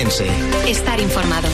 Ourense. Estar informado.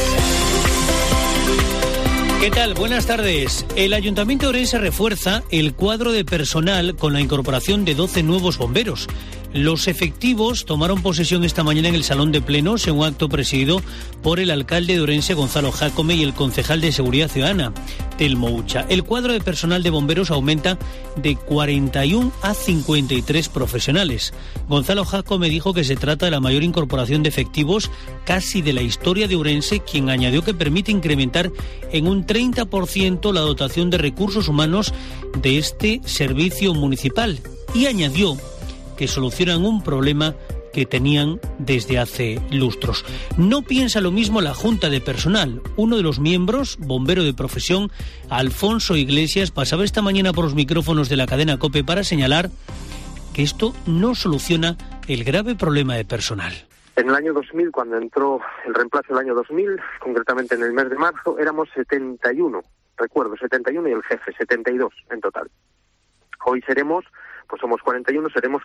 ¿Qué tal? Buenas tardes. El Ayuntamiento de Ourense refuerza el cuadro de personal con la incorporación de 12 nuevos bomberos. Los efectivos tomaron posesión esta mañana en el Salón de Plenos en un acto presidido por el alcalde de Ourense, Gonzalo Jácome, y el concejal de Seguridad Ciudadana, Telmo Ucha. El cuadro de personal de bomberos aumenta de 41 a 53 profesionales. Gonzalo Jácome dijo que se trata de la mayor incorporación de efectivos casi de la historia de Ourense, quien añadió que permite incrementar en un 30% la dotación de recursos humanos de este servicio municipal. Y añadió que solucionan un problema que tenían desde hace lustros. No piensa lo mismo la Junta de Personal. Uno de los miembros, bombero de profesión, Alfonso Iglesias, pasaba esta mañana por los micrófonos de la cadena COPE para señalar que esto no soluciona el grave problema de personal. En el año 2000, cuando entró el reemplazo del año 2000, concretamente en el mes de marzo, éramos 71, recuerdo, 71 y el jefe, 72 en total. Hoy pues somos 41, seremos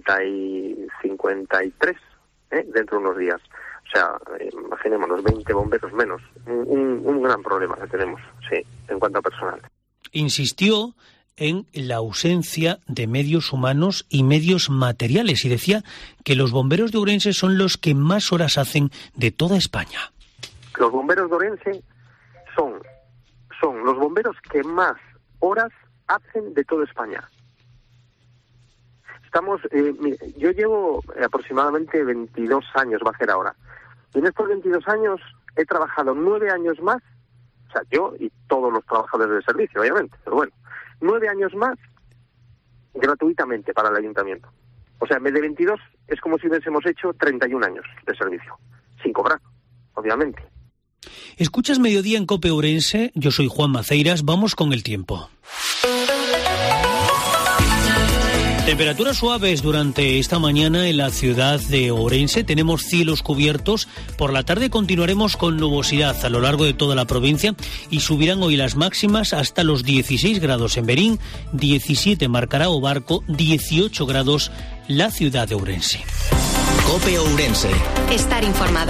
53 dentro de unos días. O sea, imaginémonos, 20 bomberos menos. Un gran problema que tenemos, sí, en cuanto a personal. Insistió en la ausencia de medios humanos y medios materiales y decía que los bomberos de Ourense son los que más horas hacen de toda España. Los bomberos de Ourense son los bomberos que más horas hacen de toda España. Yo llevo aproximadamente 22 años, va a ser ahora. Y en estos 22 años he trabajado 9 años más, o sea, yo y todos los trabajadores del servicio, obviamente, pero bueno, 9 años más gratuitamente para el ayuntamiento. O sea, en vez de 22 es como si hubiésemos hecho 31 años de servicio, sin cobrar, obviamente. Escuchas Mediodía en COPE Ourense, yo soy Juan Maceiras, vamos con el tiempo. Temperaturas suaves durante esta mañana en la ciudad de Ourense. Tenemos cielos cubiertos. Por la tarde continuaremos con nubosidad a lo largo de toda la provincia y subirán hoy las máximas hasta los 16 grados en Berín, 17 marcará Obarco, 18 grados la ciudad de Ourense. COPE Ourense. Estar informado.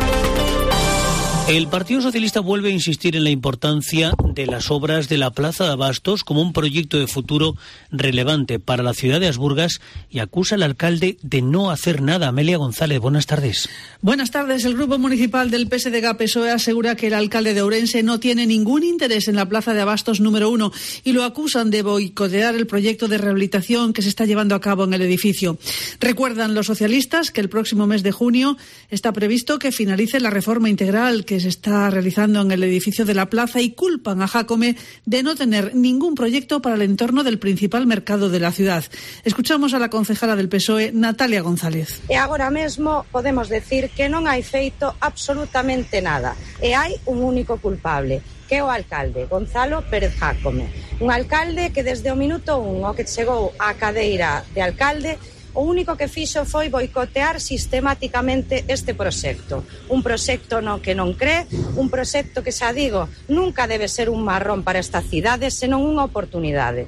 El Partido Socialista vuelve a insistir en la importancia de las obras de la Plaza de Abastos como un proyecto de futuro relevante para la ciudad de Asburgas y acusa al alcalde de no hacer nada. Amelia González, buenas tardes. Buenas tardes. El Grupo Municipal del PSDG-PSOE asegura que el alcalde de Ourense no tiene ningún interés en la Plaza de Abastos número 1 y lo acusan de boicotear el proyecto de rehabilitación que se está llevando a cabo en el edificio. Recuerdan los socialistas que el próximo mes de junio está previsto que finalice la reforma integral que se está realizando en el edificio de la plaza y culpan a Jácome de no tener ningún proyecto para el entorno del principal mercado de la ciudad. Escuchamos a la concejala del PSOE, Natalia González. E agora mesmo podemos decir que non hai feito absolutamente nada e hai un único culpable, que é o alcalde, Gonzalo Pérez Jácome. Un alcalde que desde o minuto 1 ao que chegou á cadeira de alcalde, o único que fixo foi boicotear sistemáticamente este proxecto. Un proxecto no que non cree, un proxecto que, xa digo, nunca debe ser un marrón para esta cidade, senón unha oportunidade.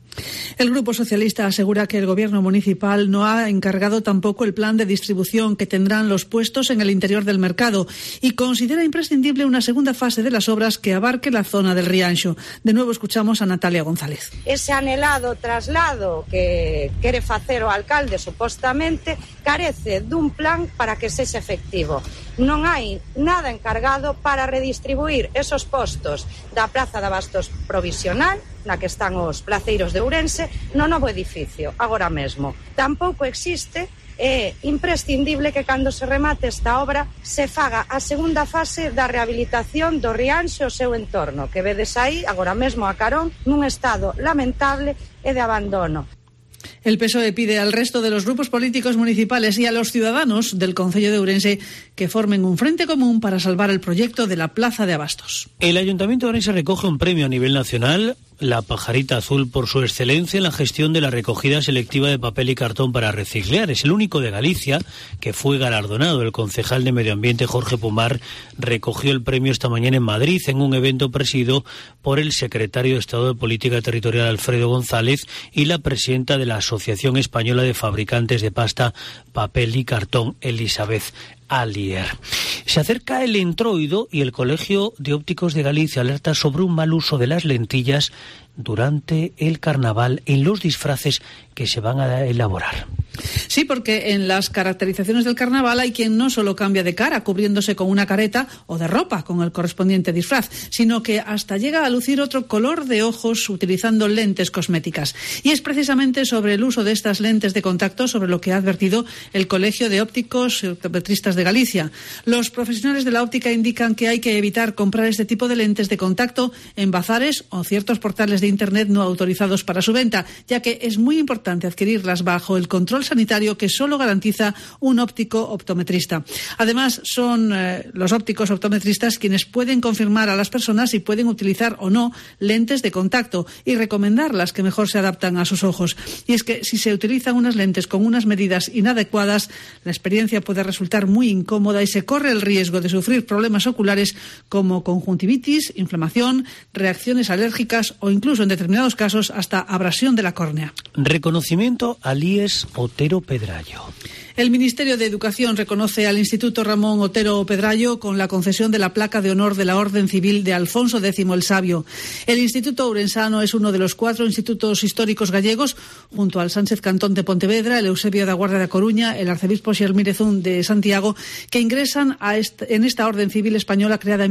El Grupo Socialista asegura que el Gobierno municipal no ha encargado tampoco el plan de distribución que tendrán los puestos en el interior del mercado y considera imprescindible una segunda fase de las obras que abarque la zona del Rianxo. De nuevo escuchamos a Natalia González. Ese anhelado traslado que quere facer o alcalde supostamente carece dun plan para que sexa efectivo. Non hai nada encargado para redistribuir esos postos da Plaza de Abastos provisional, na que están os placeiros de Ourense, no novo edificio, agora mesmo. Tampouco existe, é imprescindible que cando se remate esta obra se faga a segunda fase da rehabilitación do Rianxo e o seu entorno, que vedes aí, agora mesmo a carón, nun estado lamentable e de abandono. El PSOE pide al resto de los grupos políticos municipales y a los ciudadanos del concello de Ourense que formen un frente común para salvar el proyecto de la Plaza de Abastos. El Ayuntamiento de Ourense recoge un premio a nivel nacional la Pajarita Azul por su excelencia en la gestión de la recogida selectiva de papel y cartón para reciclar. Es el único de Galicia que fue galardonado. El concejal de Medio Ambiente, Jorge Pumar, recogió el premio esta mañana en Madrid en un evento presidido por el secretario de Estado de Política Territorial, Alfredo González, y la presidenta de la Asociación Española de Fabricantes de Pasta, Papel y Cartón, Elizabeth Alier. Se acerca el Entroido y el Colegio de Ópticos de Galicia alerta sobre un mal uso de las lentillas durante el carnaval en los disfraces que se van a elaborar. Sí, porque en las caracterizaciones del carnaval hay quien no solo cambia de cara cubriéndose con una careta o de ropa con el correspondiente disfraz, sino que hasta llega a lucir otro color de ojos utilizando lentes cosméticas. Y es precisamente sobre el uso de estas lentes de contacto sobre lo que ha advertido el Colegio de Ópticos y Optometristas de Galicia. Los profesionales de la óptica indican que hay que evitar comprar este tipo de lentes de contacto en bazares o ciertos portales de Internet no autorizados para su venta, ya que es muy importante adquirirlas bajo el control sanitario que solo garantiza un óptico optometrista. Además, son los ópticos optometristas quienes pueden confirmar a las personas si pueden utilizar o no lentes de contacto y recomendar las que mejor se adaptan a sus ojos. Y es que si se utilizan unas lentes con unas medidas inadecuadas, la experiencia puede resultar muy incómoda y se corre el riesgo de sufrir problemas oculares como conjuntivitis, inflamación, reacciones alérgicas o incluso en determinados casos hasta abrasión de la córnea. Reconocimiento a Líes Otero Pedrayo. El Ministerio de Educación reconoce al Instituto Ramón Otero Pedrayo con la concesión de la placa de honor de la Orden Civil de Alfonso X el Sabio. El Instituto Ourensano es uno de los 4 institutos históricos gallegos, junto al Sánchez Cantón de Pontevedra, el Eusebio da Guarda de Coruña, el Arcebispo Xermírezun de Santiago, que ingresan en esta Orden Civil española creada en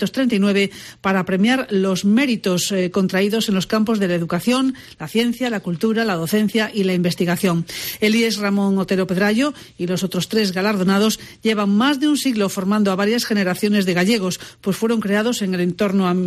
1939 para premiar los méritos contraídos en los campos de la educación, la ciencia, la cultura, la docencia y la investigación. El IES Ramón Otero Pedrayo y los otros 3 galardonados llevan más de un siglo formando a varias generaciones de gallegos, pues fueron creados en torno a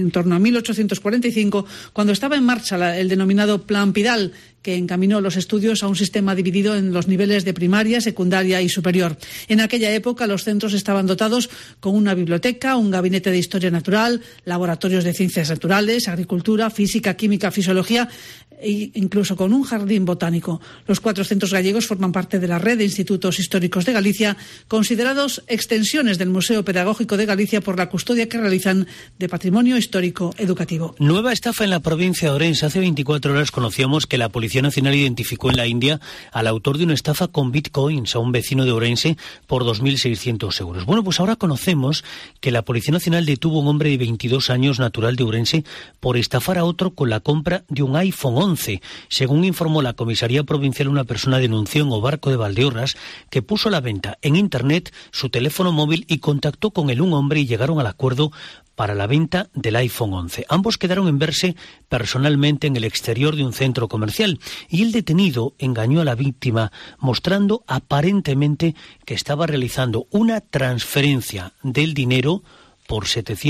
1845, cuando estaba en marcha el denominado Plan Pidal, que encaminó los estudios a un sistema dividido en los niveles de primaria, secundaria y superior. En aquella época los centros estaban dotados con una biblioteca, un gabinete de historia natural, laboratorios de ciencias naturales, agricultura, física, química, fisiología e incluso con un jardín botánico. Los 4 centros gallegos forman parte de la red de institutos históricos de Galicia, considerados extensiones del Museo Pedagógico de Galicia por la custodia que realizan de patrimonio histórico educativo. Nueva estafa en la provincia de Ourense. Hace 24 horas conocíamos que la Policía Nacional identificó en la India al autor de una estafa con bitcoins a un vecino de Ourense por 2.600 euros. Bueno, pues ahora conocemos que la Policía Nacional detuvo a un hombre de 22 años natural de Ourense por estafar a otro con la compra de un iPhone 11. Según informó la Comisaría Provincial, una persona denunció en Obarco de Valdeorras que puso a la venta en Internet su teléfono móvil y contactó con él un hombre y llegaron al acuerdo para la venta del iPhone 11. Ambos quedaron en verse personalmente en el exterior de un centro comercial y el detenido engañó a la víctima mostrando aparentemente que estaba realizando una transferencia del dinero por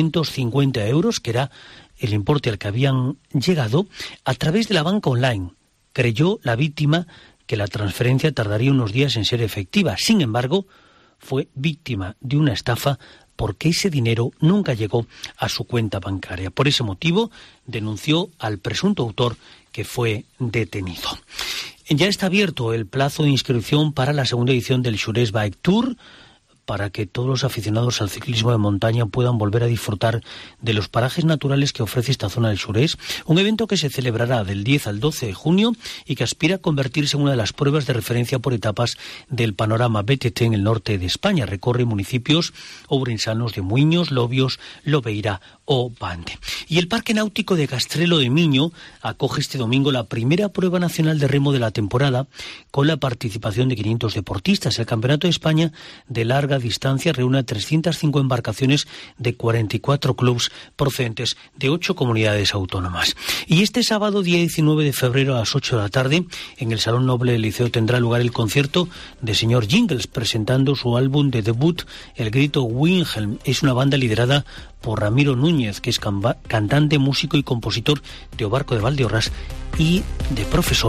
750 euros, que era el importe al que habían llegado, a través de la banca online. Creyó la víctima que la transferencia tardaría unos días en ser efectiva. Sin embargo, fue víctima de una estafa porque ese dinero nunca llegó a su cuenta bancaria. Por ese motivo, denunció al presunto autor, que fue detenido. Ya está abierto el plazo de inscripción para la segunda edición del Xurés Bike Tour, para que todos los aficionados al ciclismo de montaña puedan volver a disfrutar de los parajes naturales que ofrece esta zona del Xurés, un evento que se celebrará del 10 al 12 de junio y que aspira a convertirse en una de las pruebas de referencia por etapas del panorama BTT en el norte de España. Recorre municipios ourensanos de Muiños, Lobios, Lobeira o Bande. Y el Parque Náutico de Castrelo de Miño acoge este domingo la primera prueba nacional de remo de la temporada, con la participación de 500 deportistas. El Campeonato de España de larga distancia reúne a 305 embarcaciones de 44 clubes procedentes de 8 comunidades autónomas. Y este sábado, día 19 de febrero, a las 8 de la tarde, en el Salón Noble del Liceo tendrá lugar el concierto de Señor Jingles, presentando su álbum de debut, El Grito Wilhelm. Es una banda liderada por Ramiro Núñez, que es cantante, músico y compositor de Obarco de Valdeorras y de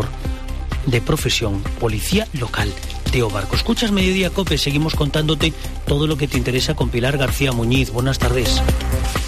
profesión policía local de Obarco. Escuchas Mediodía Cope, seguimos contándote todo lo que te interesa con Pilar García Muñiz. Buenas tardes.